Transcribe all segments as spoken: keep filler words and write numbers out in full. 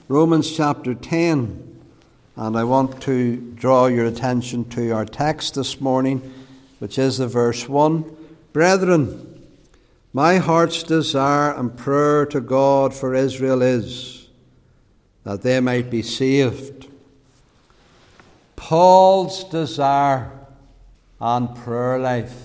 Romans chapter ten, and I want to draw your attention to our text this morning, which is the verse one. Brethren, my heart's desire and prayer to God for Israel is that they might be saved. Paul's desire and prayer life.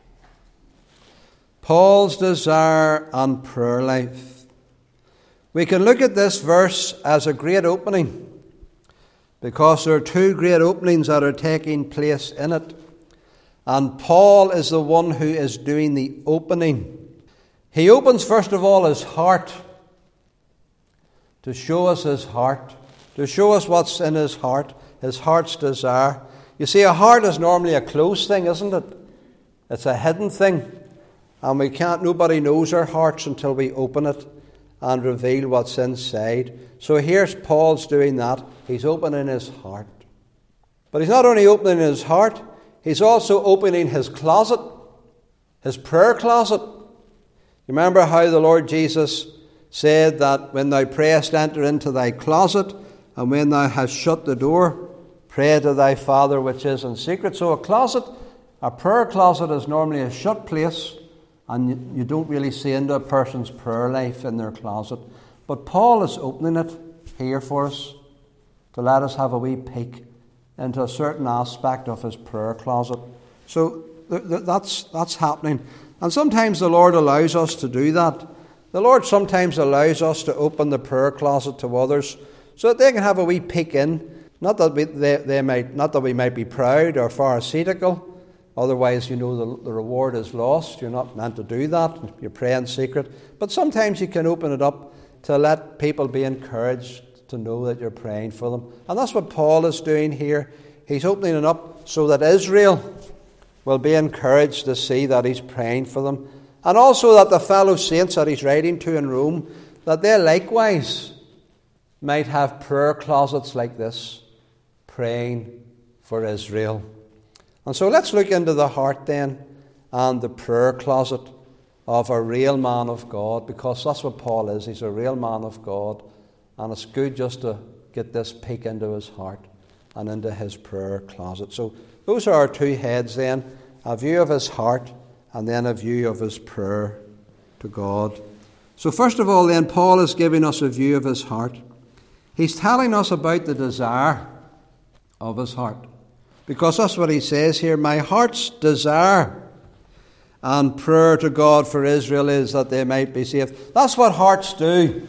Paul's desire and prayer life. We can look at this verse as a great opening, because there are two great openings that are taking place in it. And Paul is the one who is doing the opening. He opens, first of all, his heart, to show us his heart, to show us what's in his heart, his heart's desire. You see, a heart is normally a closed thing, isn't it? It's a hidden thing. And we can't, nobody knows our hearts until we open it and reveal what's inside. So here's Paul's doing that. He's opening his heart. But he's not only opening his heart, he's also opening his closet, his prayer closet. You remember how the Lord Jesus said that when thou prayest, enter into thy closet, and when thou hast shut the door, pray to thy Father which is in secret. So a closet, a prayer closet, is normally a shut place, and you don't really see into a person's prayer life in their closet. But Paul is opening it here for us to let us have a wee peek into a certain aspect of his prayer closet. So th- th- that's that's happening. And sometimes the Lord allows us to do that. The Lord sometimes allows us to open the prayer closet to others so that they can have a wee peek in. Not that we, they, they might, not that we might be proud or pharisaical. Otherwise, you know, the, the reward is lost. You're not meant to do that. You pray in secret. But sometimes you can open it up to let people be encouraged to know that you're praying for them. And that's what Paul is doing here. He's opening it up so that Israel will be encouraged to see that he's praying for them. And also that the fellow saints that he's writing to in Rome, that they likewise might have prayer closets like this, praying for Israel. And so let's look into the heart then and the prayer closet of a real man of God, because that's what Paul is. He's a real man of God, and it's good just to get this peek into his heart and into his prayer closet. So those are our two heads then, a view of his heart and then a view of his prayer to God. So first of all then, Paul is giving us a view of his heart. He's telling us about the desire of his heart. Because that's what he says here. My heart's desire and prayer to God for Israel is that they might be saved. That's what hearts do.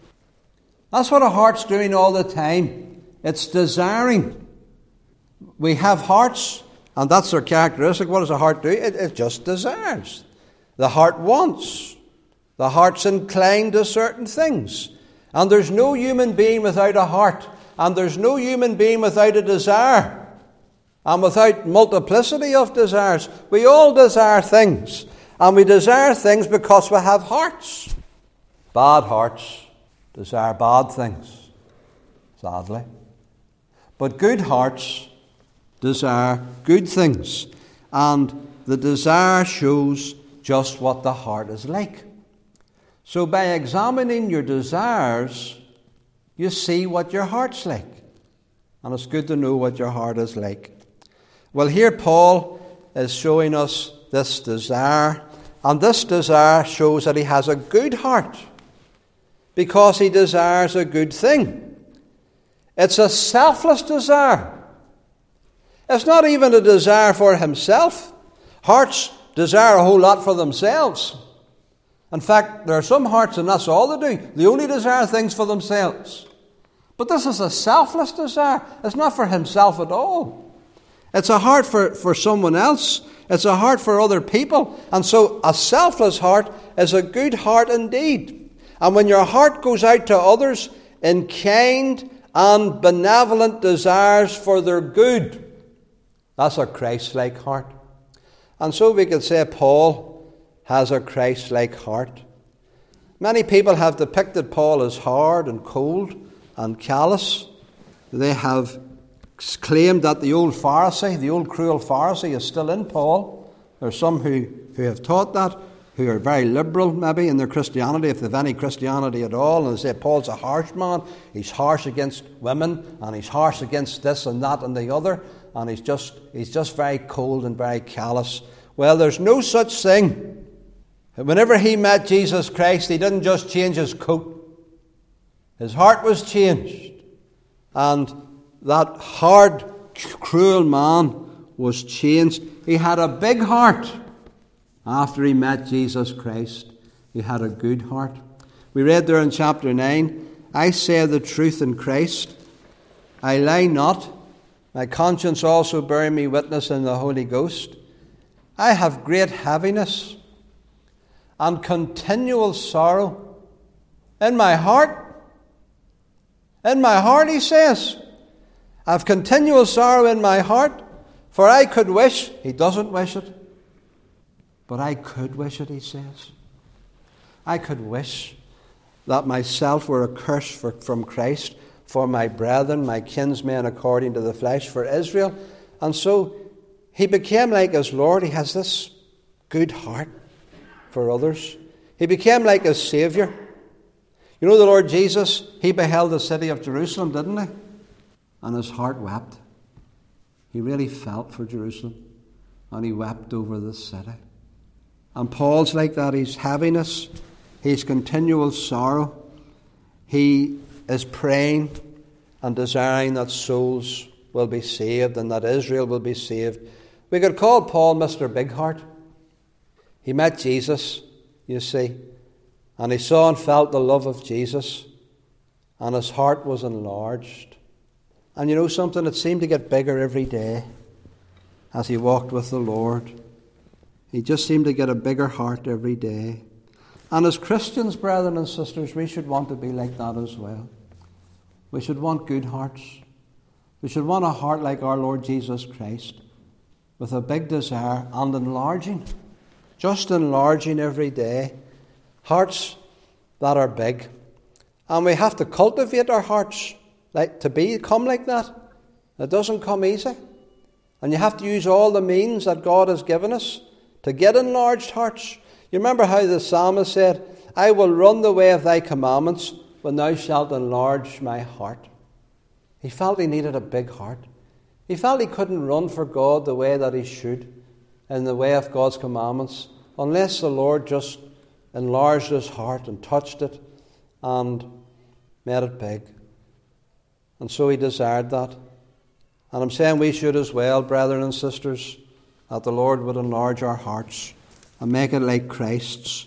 That's what a heart's doing all the time. It's desiring. We have hearts, and that's their characteristic. What does a heart do? It, it just desires. The heart wants. The heart's inclined to certain things. And there's no human being without a heart. And there's no human being without a desire. And without multiplicity of desires. We all desire things. And we desire things because we have hearts. Bad hearts desire bad things, sadly. But good hearts desire good things. And the desire shows just what the heart is like. So by examining your desires, you see what your heart's like. And it's good to know what your heart is like. Well, here Paul is showing us this desire, and this desire shows that he has a good heart because he desires a good thing. It's a selfless desire. It's not even a desire for himself. Hearts desire a whole lot for themselves. In fact, there are some hearts, and that's all they do. They only desire things for themselves. But this is a selfless desire. It's not for himself at all. It's a heart for, for someone else. It's a heart for other people. And so a selfless heart is a good heart indeed. And when your heart goes out to others in kind and benevolent desires for their good, that's a Christ-like heart. And so we could say Paul has a Christ-like heart. Many people have depicted Paul as hard and cold and callous. They have claimed that the old Pharisee, the old cruel Pharisee, is still in Paul. There are some who, who have taught that. who are very liberal maybe in their Christianity, if they've any Christianity at all, and they say Paul's a harsh man, he's harsh against women, and he's harsh against this and that and the other, and he's just he's just very cold and very callous. Well, there's no such thing. Whenever he met Jesus Christ, he didn't just change his coat. His heart was changed. And that hard, cruel man was changed. He had a big heart. After he met Jesus Christ, he had a good heart. We read there in chapter nine, I say the truth in Christ, I lie not. My conscience also bearing me witness in the Holy Ghost. I have great heaviness and continual sorrow in my heart. In my heart, he says, I have continual sorrow in my heart, for I could wish, he doesn't wish it, but I could wish it, he says. I could wish that myself were accursed for, from Christ for my brethren, my kinsmen according to the flesh, for Israel. And so he became like his Lord. He has this good heart for others. He became like his Saviour. You know, the Lord Jesus, he beheld the city of Jerusalem, didn't he? And his heart wept. He really felt for Jerusalem. And he wept over the city. And Paul's like that. He's heaviness. He's continual sorrow. He is praying and desiring that souls will be saved and that Israel will be saved. We could call Paul Mister Big Heart. He met Jesus, you see, and he saw and felt the love of Jesus, and his heart was enlarged. And you know something? It seemed to get bigger every day as he walked with the Lord. He just seemed to get a bigger heart every day. And as Christians, brethren and sisters, we should want to be like that as well. We should want good hearts. We should want a heart like our Lord Jesus Christ, with a big desire and enlarging, just enlarging every day. Hearts that are big. And we have to cultivate our hearts like to become like that. It doesn't come easy. And you have to use all the means that God has given us to get enlarged hearts. You remember how the psalmist said, I will run the way of thy commandments when thou shalt enlarge my heart. He felt he needed a big heart. He felt he couldn't run for God the way that he should, in the way of God's commandments, unless the Lord just enlarged his heart and touched it and made it big. And so he desired that. And I'm saying we should as well, brethren and sisters, that the Lord would enlarge our hearts and make it like Christ's.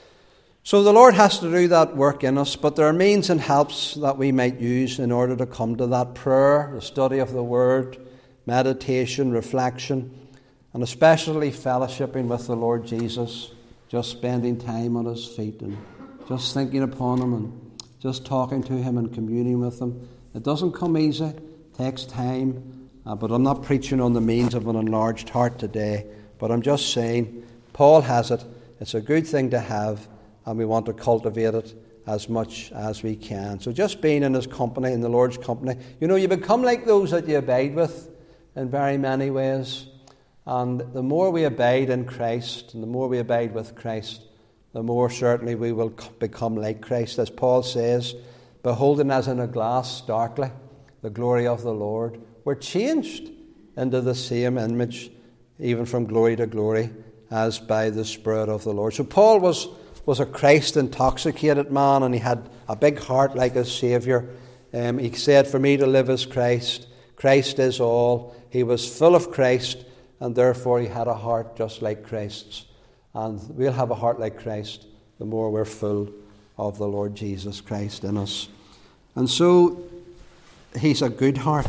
So the Lord has to do that work in us, but there are means and helps that we might use in order to come to that: prayer, the study of the Word, meditation, reflection, and especially fellowshipping with the Lord Jesus, just spending time on his feet and just thinking upon him and just talking to him and communing with him. It doesn't come easy, it takes time, uh, but I'm not preaching on the means of an enlarged heart today, but I'm just saying Paul has it. It's a good thing to have, and we want to cultivate it as much as we can. So just being in his company, in the Lord's company, you know, you become like those that you abide with in very many ways. And the more we abide in Christ, and the more we abide with Christ, the more certainly we will become like Christ. As Paul says, beholding as in a glass darkly the glory of the Lord, we're changed into the same image, even from glory to glory, as by the Spirit of the Lord. So Paul was, was a Christ-intoxicated man, and he had a big heart like his Saviour. Um, he said, for me to live is Christ. Christ is all. He was full of Christ, and therefore he had a heart just like Christ's. And we'll have a heart like Christ the more we're full of the Lord Jesus Christ in us. And so he's a good heart.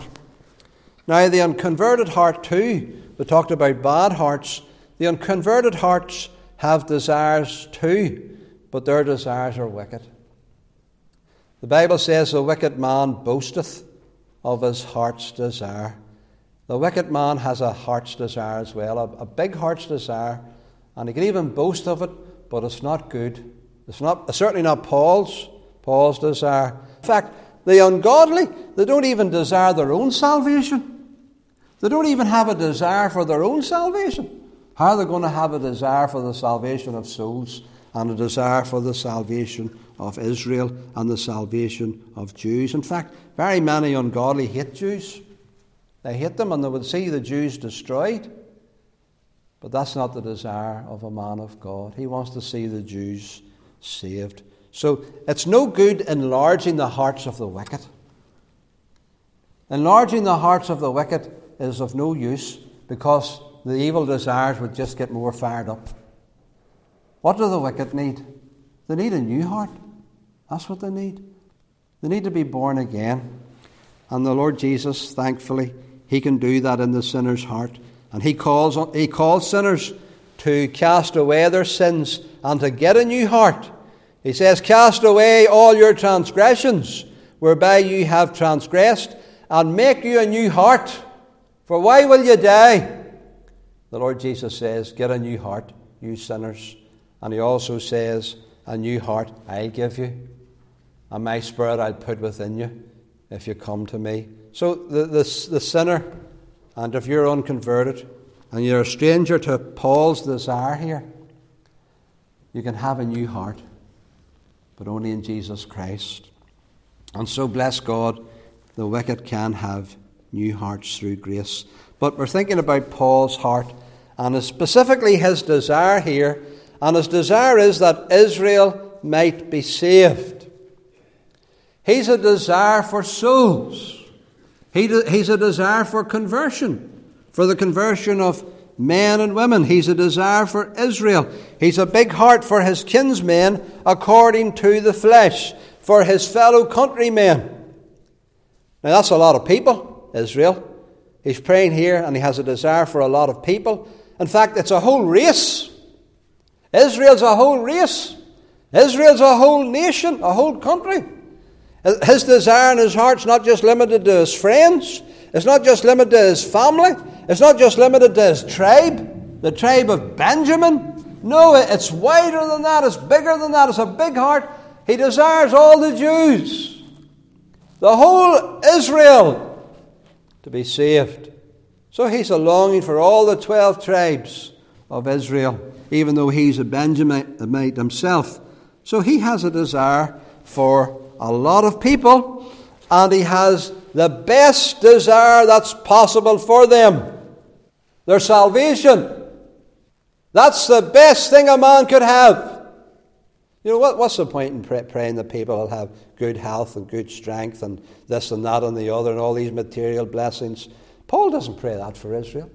Now the unconverted heart too, we talked about bad hearts. The unconverted hearts have desires too, but their desires are wicked. The Bible says the wicked man boasteth of his heart's desire. The wicked man has a heart's desire as well, a, a big heart's desire, and he can even boast of it, but it's not good. It's not it's certainly not Paul's, Paul's desire. In fact, the ungodly, they don't even desire their own salvation. They don't even have a desire for their own salvation. How are they going to have a desire for the salvation of souls and a desire for the salvation of Israel and the salvation of Jews? In fact, very many ungodly hate Jews. They hate them and they would see the Jews destroyed. But that's not the desire of a man of God. He wants to see the Jews saved. So it's no good enlarging the hearts of the wicked. Enlarging the hearts of the wicked is of no use, because the evil desires would just get more fired up. What do the wicked need? They need a new heart. That's what they need. They need to be born again. And the Lord Jesus, thankfully, He can do that in the sinner's heart. And He calls, he calls sinners to cast away their sins and to get a new heart. He says, cast away all your transgressions, whereby you have transgressed, and make you a new heart. For why will you die? The Lord Jesus says, get a new heart, you sinners. And He also says, a new heart I'll give you, and my Spirit I'll put within you if you come to me. So the, the, the sinner, and if you're unconverted, and you're a stranger to Paul's desire here, you can have a new heart, but only in Jesus Christ. And so, bless God, the wicked can have new hearts through grace. But we're thinking about Paul's heart, and specifically his desire here, and his desire is that Israel might be saved. He's a desire for souls. He de- he's a desire for conversion, for the conversion of men and women. He's a desire for Israel. He's a big heart for his kinsmen according to the flesh, for his fellow countrymen. Now that's a lot of people, Israel. He's praying here and he has a desire for a lot of people. In fact, it's a whole race. Israel's a whole race. Israel's a whole nation, a whole country. His desire in his heart's not just limited to his friends. It's not just limited to his family. It's not just limited to his tribe, the tribe of Benjamin. No, it's wider than that. It's bigger than that. It's a big heart. He desires all the Jews, the whole Israel, to be saved. So he's a longing for all the twelve tribes of Israel, even though he's a Benjaminite himself. So he has a desire for a lot of people, and he has the best desire that's possible for them. Their salvation. That's the best thing a man could have. You know, what, what's the point in pray, praying that people will have good health and good strength and this and that and the other and all these material blessings? Paul doesn't pray that for Israel.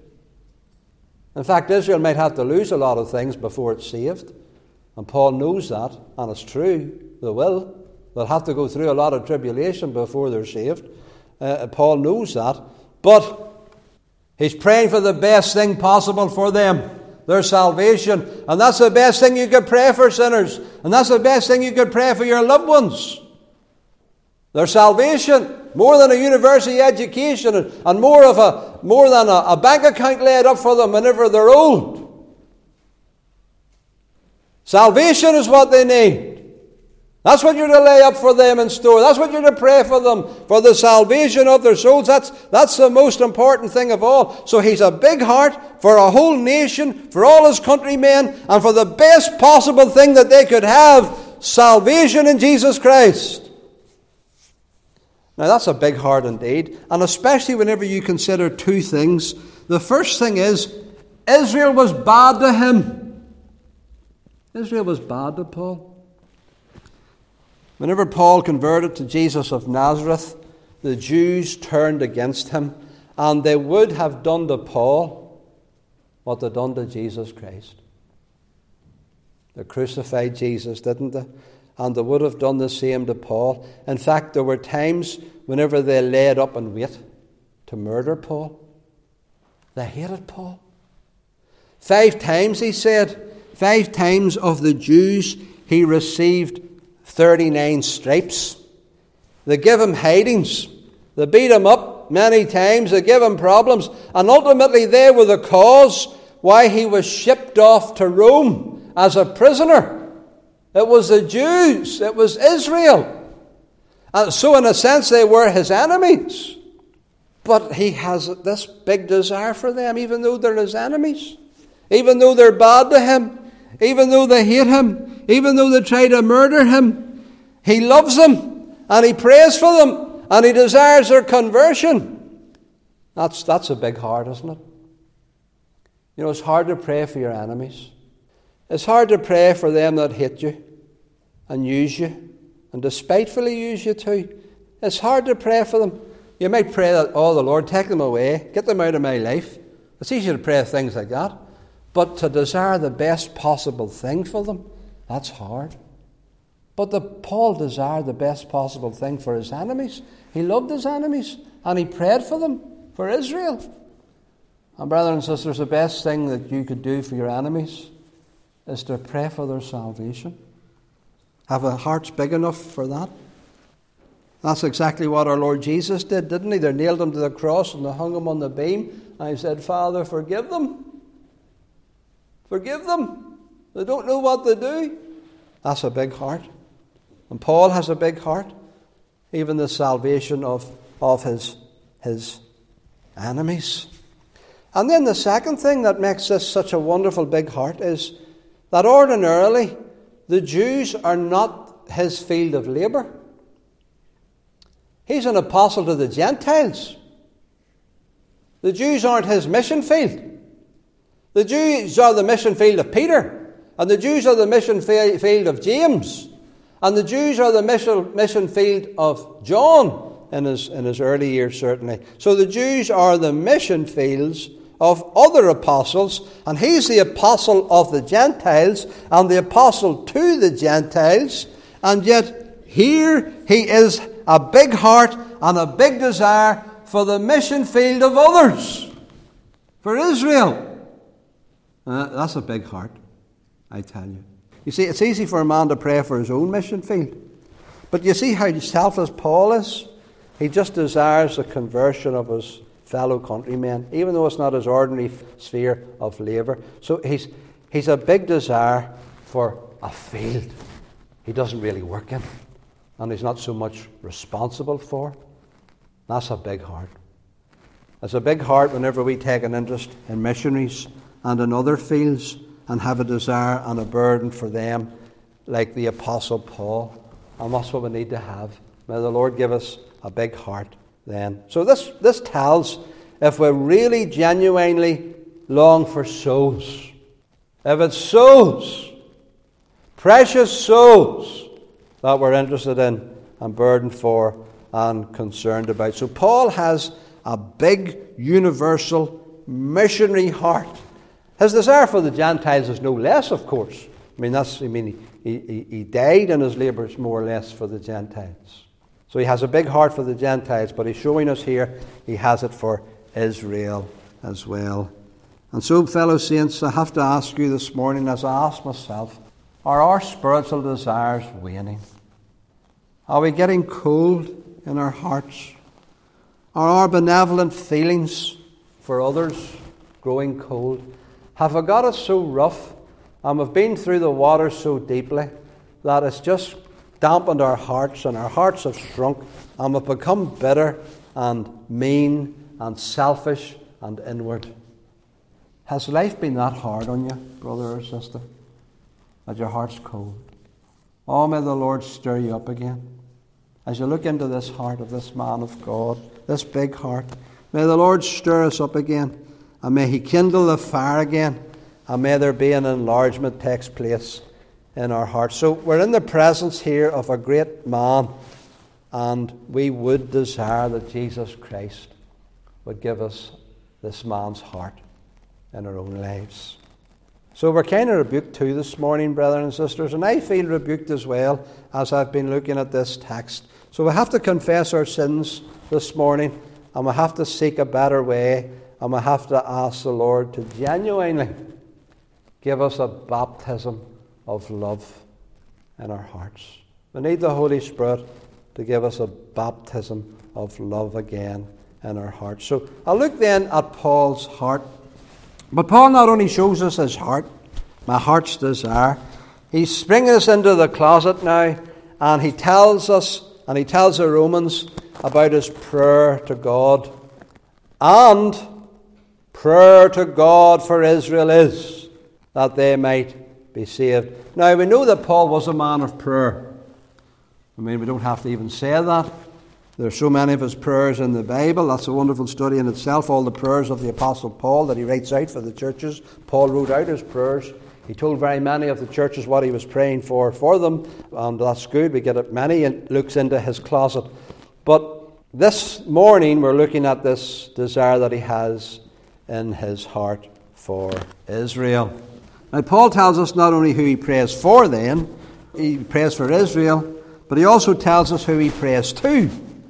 In fact, Israel might have to lose a lot of things before it's saved. And Paul knows that, and it's true. They will. They'll have to go through a lot of tribulation before they're saved. Uh, Paul knows that. But he's praying for the best thing possible for them, their salvation. And that's the best thing you could pray for sinners. And that's the best thing you could pray for your loved ones. Their salvation. More than a university education, and, and more of a more than a, a bank account laid up for them whenever they're old. Salvation is what they need. That's what you're to lay up for them in store. That's what you're to pray for them, for the salvation of their souls. That's, that's the most important thing of all. So he's a big heart for a whole nation, for all his countrymen, and for the best possible thing that they could have, salvation in Jesus Christ. Now that's a big heart indeed, and especially whenever you consider two things. The first thing is, Israel was bad to him. Israel was bad to Paul. Whenever Paul converted to Jesus of Nazareth, the Jews turned against him, and they would have done to Paul what they done to Jesus Christ. They crucified Jesus, didn't they? And they would have done the same to Paul. In fact, there were times whenever they laid up in wait to murder Paul. They hated Paul. Five times, he said, five times of the Jews he received thirty-nine stripes. They give him hidings. They beat him up many times. They give him problems. And ultimately they were the cause why he was shipped off to Rome as a prisoner. It was the Jews. It was Israel. And so in a sense they were his enemies. But he has this big desire for them, even though they're his enemies. Even though they're bad to him, even though they hate him, even though they try to murder him, he loves them and he prays for them and he desires their conversion. That's, that's a big heart, isn't it? You know, it's hard to pray for your enemies. It's hard to pray for them that hate you and use you and despitefully use you too. It's hard to pray for them. You might pray that, oh, the Lord, take them away, get them out of my life. It's easy to pray things like that. But to desire the best possible thing for them, that's hard. But the, Paul desired the best possible thing for his enemies. He loved his enemies and he prayed for them, for Israel. And brothers and sisters, the best thing that you could do for your enemies is to pray for their salvation. Have a heart big enough for that? That's exactly what our Lord Jesus did, didn't he? They nailed him to the cross and they hung him on the beam. And he said, Father, forgive them. Forgive them. They don't know what they do. That's a big heart. And Paul has a big heart. Even the salvation of, of his, his enemies. And then the second thing that makes this such a wonderful big heart is that ordinarily the Jews are not his field of labour. He's an apostle to the Gentiles. The Jews aren't his mission field. The Jews are the mission field of Peter. And the Jews are the mission field of James. And the Jews are the mission, mission field of John in his, in his early years, certainly. So the Jews are the mission fields of other apostles. And he's the apostle of the Gentiles and the apostle to the Gentiles. And yet here he is a big heart and a big desire for the mission field of others. For Israel. Uh, that's a big heart, I tell you. You see, it's easy for a man to pray for his own mission field. But you see how selfless Paul is? He just desires the conversion of his fellow countrymen, even though it's not his ordinary sphere of labour. So he's, he's a big desire for a field he doesn't really work in, and he's not so much responsible for. That's a big heart. It's a big heart whenever we take an interest in missionaries and in other fields and have a desire and a burden for them like the Apostle Paul. And that's what we need to have. May the Lord give us a big heart then. So this, this tells if we really genuinely long for souls. If it's souls, precious souls, that we're interested in and burdened for and concerned about. So Paul has a big, universal, missionary heart. His desire for the Gentiles is no less, of course. I mean, that's, I mean, he, he, he died in his labours more or less for the Gentiles. So he has a big heart for the Gentiles, but he's showing us here he has it for Israel as well. And so, fellow saints, I have to ask you this morning, as I ask myself, are our spiritual desires waning? Are we getting cold in our hearts? Are our benevolent feelings for others growing cold? Have we got it so rough and we've been through the water so deeply that it's just dampened our hearts and our hearts have shrunk and we've become bitter and mean and selfish and inward? Has life been that hard on you, brother or sister, that your heart's cold? Oh, may the Lord stir you up again. As you look into this heart of this man of God, this big heart, may the Lord stir us up again, and may he kindle the fire again, and may there be an enlargement takes place in our hearts. So we're in the presence here of a great man, and we would desire that Jesus Christ would give us this man's heart in our own lives. So we're kind of rebuked too this morning, brothers and sisters, and I feel rebuked as well as I've been looking at this text. So we have to confess our sins this morning, and we have to seek a better way, and we have to ask the Lord to genuinely give us a baptism of love in our hearts. We need the Holy Spirit to give us a baptism of love again in our hearts. So I'll look then at Paul's heart. But Paul not only shows us his heart, my heart's desire, he's bringing us into the closet now, and he tells us, and he tells the Romans about his prayer to God. And prayer to God for Israel is. that they might be saved. Now, we know that Paul was a man of prayer. I mean, we don't have to even say that. There are so many of his prayers in the Bible. That's a wonderful study in itself. All the prayers of the Apostle Paul that he writes out for the churches. Paul wrote out his prayers. He told very many of the churches what he was praying for for them. And that's good. We get it. Many looks into his closet. But this morning we're looking at this desire that he has in his heart for Israel. Now, Paul tells us not only who he prays for then, he prays for Israel, but he also tells us who he prays to.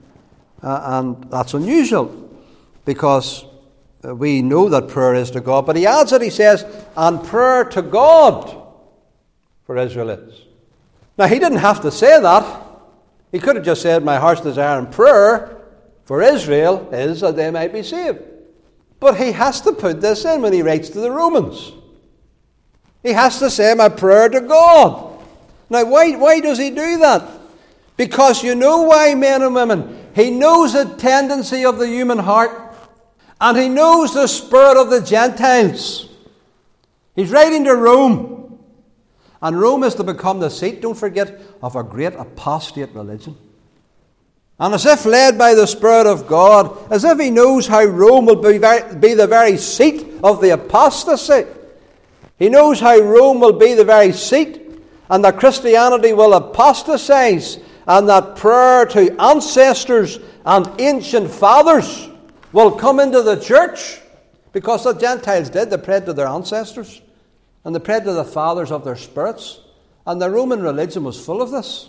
Uh, and that's unusual, because uh, we know that prayer is to God. But he adds it, he says, and prayer to God for Israel is. Now, he didn't have to say that. He could have just said, my heart's desire and prayer for Israel is that they might be saved. But he has to put this in when he writes to the Romans. He has to say, my prayer to God. Now, why, why does he do that? Because you know why, men and women? He knows the tendency of the human heart, and he knows the spirit of the Gentiles. He's writing to Rome, and Rome is to become the seat, don't forget, of a great apostate religion. And as if led by the Spirit of God, as if he knows how Rome will be, very, be the very seat of the apostasy. He knows how Rome will be the very seat, and that Christianity will apostatize, and that prayer to ancestors and ancient fathers will come into the church, because the Gentiles did. They prayed to their ancestors, and they prayed to the fathers of their spirits, and the Roman religion was full of this.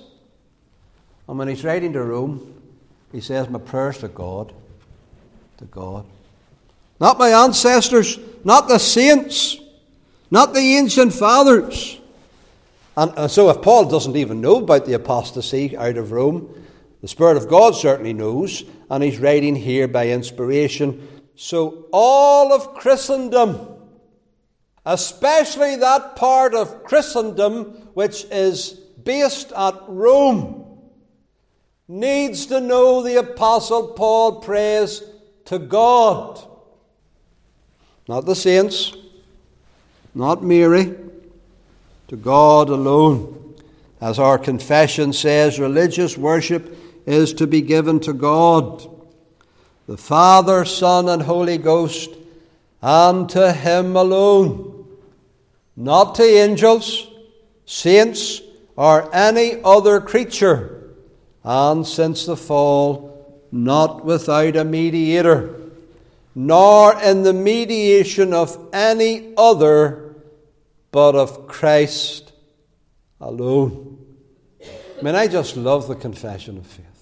And when he's writing to Rome, he says, my prayers to God, to God. Not my ancestors, not the saints, not the ancient fathers. And, and so if Paul doesn't even know about the apostasy out of Rome, the Spirit of God certainly knows, and he's writing here by inspiration. So all of Christendom, especially that part of Christendom which is based at Rome, needs to know the Apostle Paul prays to God. Not the saints, not Mary, to God alone. As our confession says, religious worship is to be given to God, the Father, Son, and Holy Ghost, and to Him alone, not to angels, saints, or any other creature, and since the fall, not without a mediator, nor in the mediation of any other, but of Christ alone. I mean, I just love the confession of faith.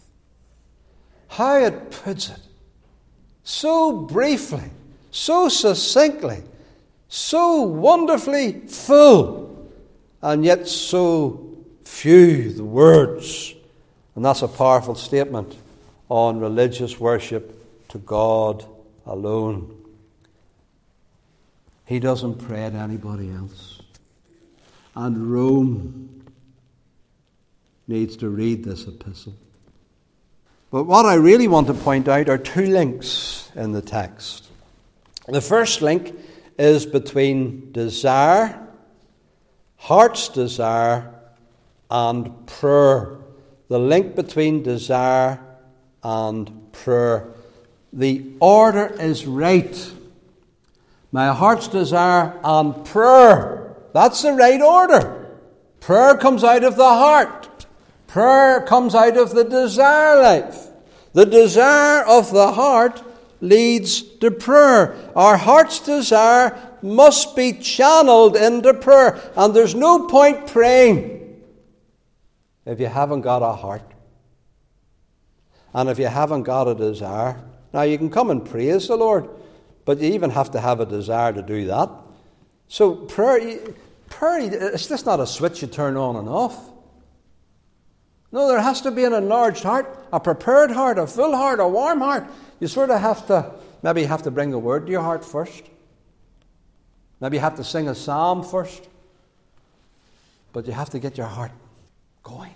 How it puts it, so briefly, so succinctly, so wonderfully full, and yet so few the words. And that's a powerful statement on religious worship to God alone. He doesn't pray to anybody else. And Rome needs to read this epistle. But what I really want to point out are two links in the text. The first link is between desire, heart's desire, and prayer. The link between desire and prayer. The order is right. My heart's desire and prayer. That's the right order. Prayer comes out of the heart. Prayer comes out of the desire life. The desire of the heart leads to prayer. Our heart's desire must be channeled into prayer. And there's no point praying if you haven't got a heart. And if you haven't got a desire. Now you can come and praise the Lord, but you even have to have a desire to do that. So prayer, prayer, it's just not a switch you turn on and off. No, there has to be an enlarged heart, a prepared heart, a full heart, a warm heart. You sort of have to, maybe you have to bring the word to your heart first. Maybe you have to sing a psalm first. But you have to get your heart going.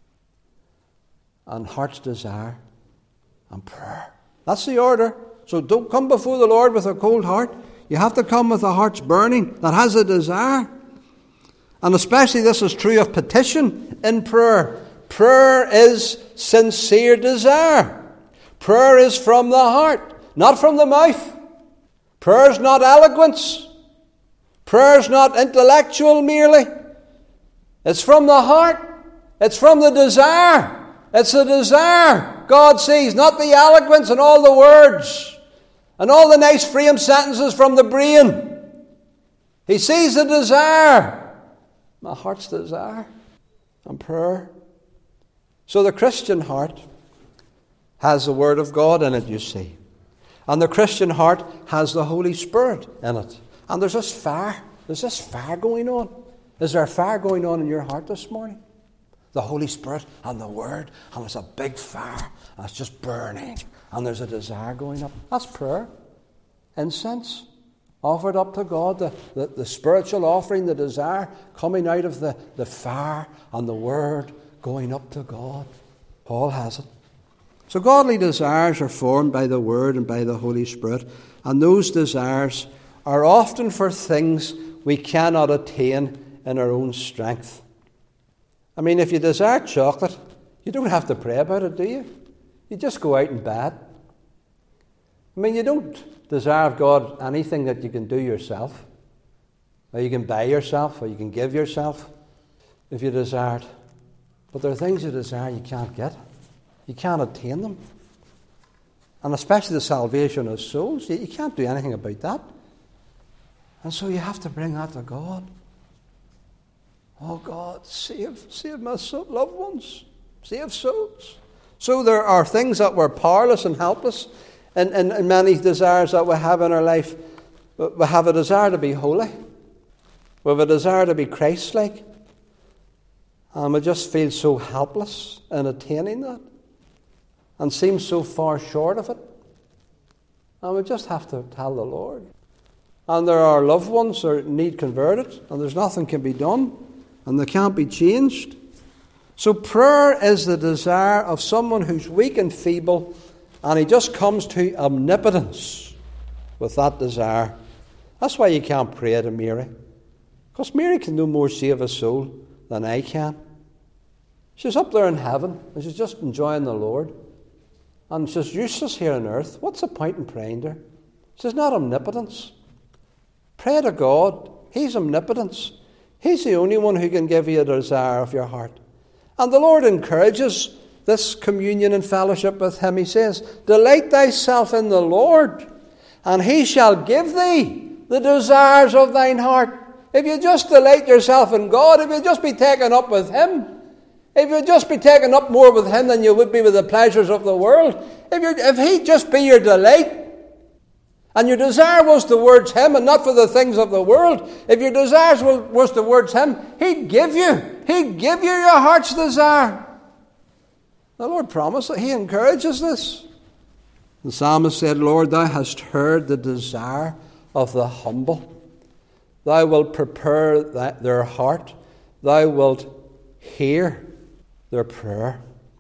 And heart's desire and prayer. That's the order. So don't come before the Lord with a cold heart. You have to come with a heart's burning that has a desire. And especially this is true of petition in prayer. Prayer is sincere desire. Prayer is from the heart, not from the mouth. Prayer is not eloquence. Prayer is not intellectual merely. It's from the heart. It's from the desire. It's the desire God sees, not the eloquence and all the words and all the nice frame sentences from the brain. He sees the desire. My heart's desire and prayer. So the Christian heart has the Word of God in it, you see. And the Christian heart has the Holy Spirit in it. And there's this fire. There's this fire going on. Is there a fire going on in your heart this morning? The Holy Spirit and the Word. And it's a big fire. And it's just burning. And there's a desire going up. That's prayer. Incense. Offered up to God. The, the, the spiritual offering, the desire coming out of the, the fire and the Word going up to God. Paul has it. So godly desires are formed by the Word and by the Holy Spirit, and those desires are often for things we cannot attain in our own strength. I mean, if you desire chocolate, you don't have to pray about it, do you? You just go out and buy it. I mean, you don't desire of God anything that you can do yourself, or you can buy yourself, or you can give yourself if you desire it. But there are things you desire you can't get. You can't attain them. And especially the salvation of souls, you, you can't do anything about that. And so you have to bring that to God. Oh God, save, save my soul, loved ones. Save souls. So there are things that we're powerless and helpless in, in, in many desires that we have in our life. We have a desire to be holy. We have a desire to be Christ-like. And we just feel so helpless in attaining that. And seem so far short of it. And we just have to tell the Lord. And there are loved ones who need converted, and there's nothing can be done, and they can't be changed. So prayer is the desire of someone who's weak and feeble, and he just comes to omnipotence with that desire. That's why you can't pray to Mary. Because Mary can no more save a soul than I can. She's up there in heaven, and she's just enjoying the Lord. And she's useless here on earth. What's the point in praying to her? She's not omnipotence. Pray to God. He's omnipotence. He's the only one who can give you a desire of your heart. And the Lord encourages this communion and fellowship with Him. He says, delight thyself in the Lord, and He shall give thee the desires of thine heart. If you just delight yourself in God, if you just be taken up with Him, if you'd just be taken up more with Him than you would be with the pleasures of the world, if, you're, if He'd just be your delight, and your desire was towards Him and not for the things of the world, if your desire was, was towards Him, He'd give you. He'd give you your heart's desire. The Lord promised it. He encourages this. The psalmist said, Lord, Thou hast heard the desire of the humble. Thou wilt prepare that, their heart. Thou wilt hear their prayer.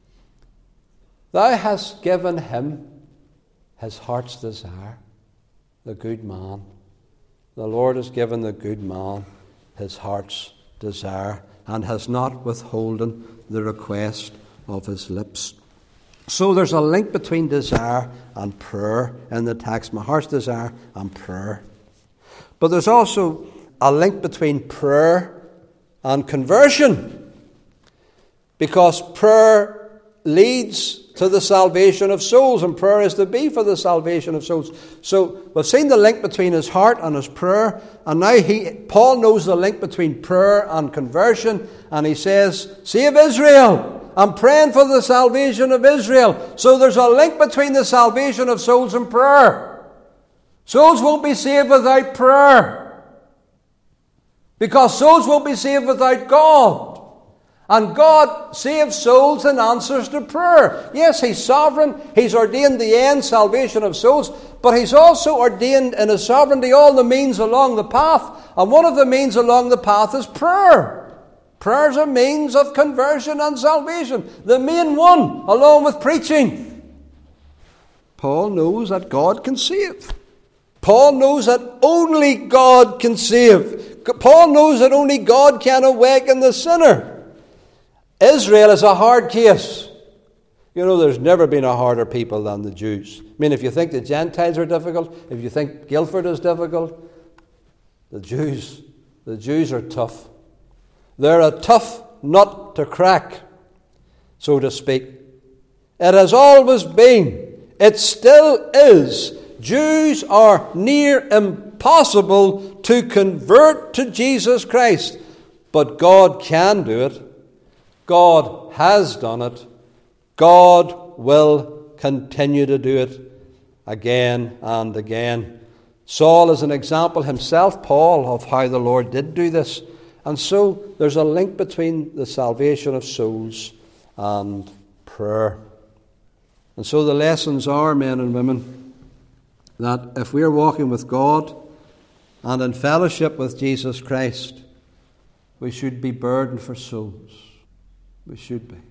Thou hast given him his heart's desire, the good man. The Lord has given the good man his heart's desire and has not withholden the request of his lips. So there's a link between desire and prayer in the text. My heart's desire and prayer. But there's also a link between prayer and conversion. Because prayer leads to the salvation of souls, and prayer is to be for the salvation of souls. So we've seen the link between his heart and his prayer, and now he, Paul knows the link between prayer and conversion, and he says, save Israel. I'm praying for the salvation of Israel. So there's a link between the salvation of souls and prayer. Souls won't be saved without prayer, because souls won't be saved without God. And God saves souls and answers to prayer. Yes, He's sovereign. He's ordained the end, salvation of souls. But He's also ordained in His sovereignty all the means along the path. And one of the means along the path is prayer. Prayer is a means of conversion and salvation. The main one, along with preaching. Paul knows that God can save. Paul knows that only God can save. Paul knows that only God can awaken the sinner. Israel is a hard case. You know, there's never been a harder people than the Jews. I mean, if you think the Gentiles are difficult, if you think Guildford is difficult, the Jews, the Jews are tough. They're a tough nut to crack, so to speak. It has always been. It still is. Jews are near impossible to convert to Jesus Christ. But God can do it. God has done it. God will continue to do it again and again. Saul is an example himself, Paul, of how the Lord did do this. And so there's a link between the salvation of souls and prayer. And so the lessons are, men and women, that if we are walking with God and in fellowship with Jesus Christ, we should be burdened for souls. We should be.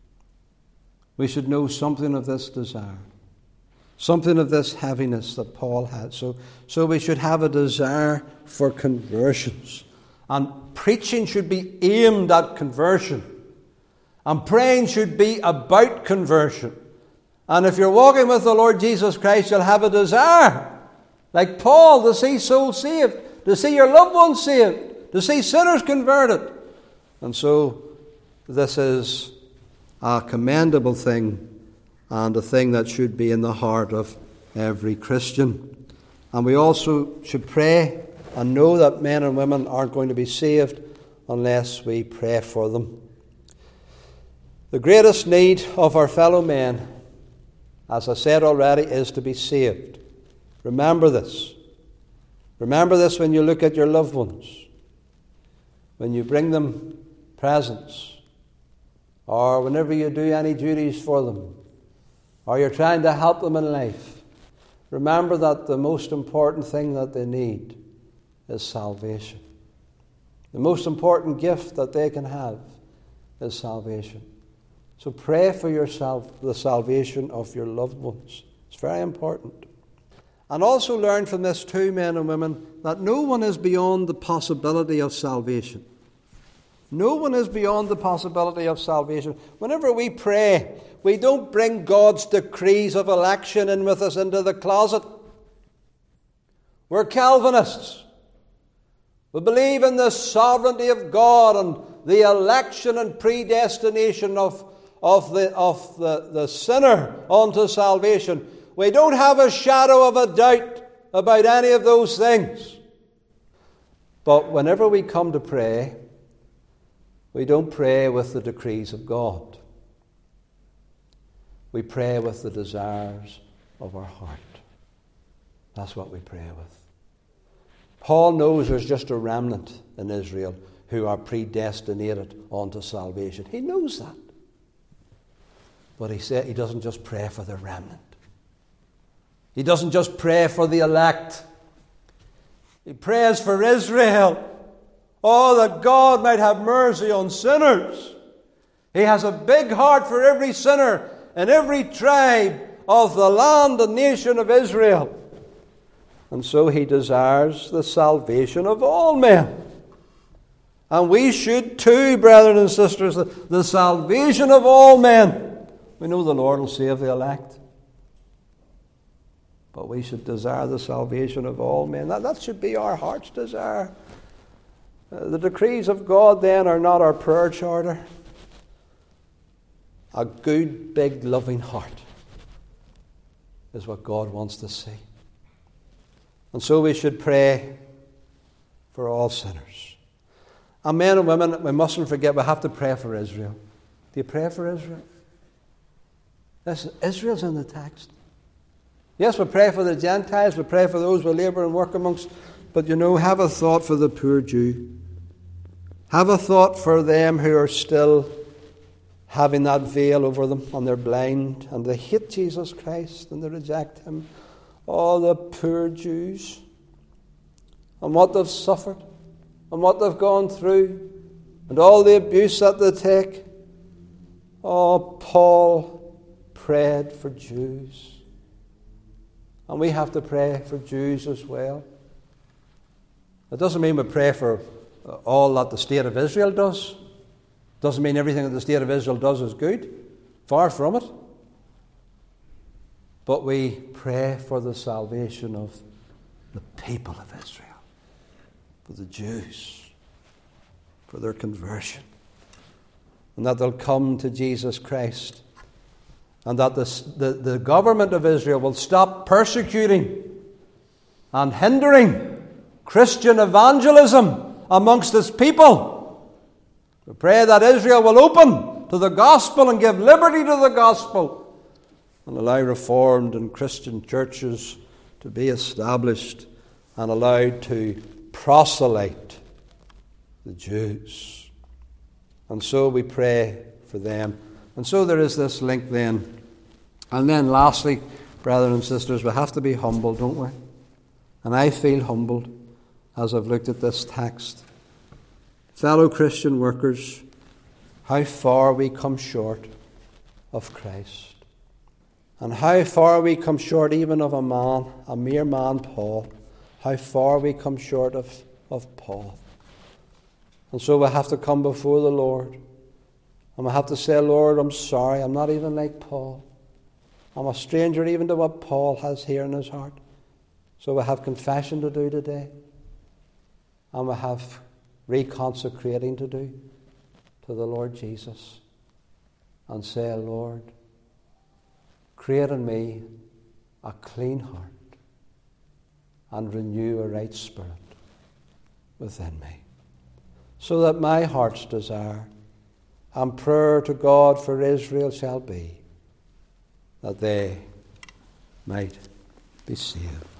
We should know something of this desire, something of this heaviness that Paul had. So, so we should have a desire for conversions. And preaching should be aimed at conversion. And praying should be about conversion. And if you're walking with the Lord Jesus Christ, you'll have a desire, like Paul, to see souls saved, to see your loved ones saved, to see sinners converted. And so this is a commendable thing and a thing that should be in the heart of every Christian. And we also should pray and know that men and women aren't going to be saved unless we pray for them. The greatest need of our fellow men, as I said already, is to be saved. Remember this. Remember this when you look at your loved ones, when you bring them presents, or whenever you do any duties for them, or you're trying to help them in life. Remember that the most important thing that they need is salvation. The most important gift that they can have is salvation. So pray for yourself, the salvation of your loved ones. It's very important. And also learn from this too, men and women, that no one is beyond the possibility of salvation. No one is beyond the possibility of salvation. Whenever we pray, we don't bring God's decrees of election in with us into the closet. We're Calvinists. We believe in the sovereignty of God and the election and predestination of Of the of the, the sinner unto salvation. We don't have a shadow of a doubt about any of those things. But whenever we come to pray, we don't pray with the decrees of God. We pray with the desires of our heart. That's what we pray with. Paul knows there's just a remnant in Israel who are predestinated unto salvation. He knows that. But he said he doesn't just pray for the remnant. He doesn't just pray for the elect. He prays for Israel. Oh, that God might have mercy on sinners. He has a big heart for every sinner in every tribe of the land and nation of Israel. And so he desires the salvation of all men. And we should too, brethren and sisters, the, the salvation of all men. We know the Lord will save the elect. But we should desire the salvation of all men. That, that should be our heart's desire. Uh, the decrees of God then are not our prayer charter. A good, big, loving heart is what God wants to see. And so we should pray for all sinners. And men and women, we mustn't forget, we have to pray for Israel. Do you pray for Israel? Listen, Israel's in the text. Yes, we pray for the Gentiles, we pray for those we labour and work amongst, but you know, have a thought for the poor Jew. Have a thought for them who are still having that veil over them, and they're blind, and they hate Jesus Christ, and they reject Him. Oh, the poor Jews, and what they've suffered, and what they've gone through, and all the abuse that they take. Oh, Paul prayed for Jews. And we have to pray for Jews as well. It doesn't mean we pray for all that the state of Israel does. It doesn't mean everything that the state of Israel does is good. Far from it. But we pray for the salvation of the people of Israel, for the Jews, for their conversion, and that they'll come to Jesus Christ, and that the, the, the government of Israel will stop persecuting and hindering Christian evangelism amongst its people. We pray that Israel will open to the gospel and give liberty to the gospel and allow Reformed and Christian churches to be established and allowed to proselyte the Jews. And so we pray for them. And so there is this link then. And then lastly, brothers and sisters, we have to be humble, don't we? And I feel humbled as I've looked at this text. Fellow Christian workers, how far we come short of Christ. And how far we come short even of a man, a mere man, Paul. How far we come short of, of Paul. And so we have to come before the Lord. And we have to say, Lord, I'm sorry, I'm not even like Paul. I'm a stranger even to what Paul has here in his heart. So we have confession to do today. And we have reconsecrating to do to the Lord Jesus. And say, Lord, create in me a clean heart and renew a right spirit within me. So that my heart's desire and prayer to God for Israel shall be that they might be saved.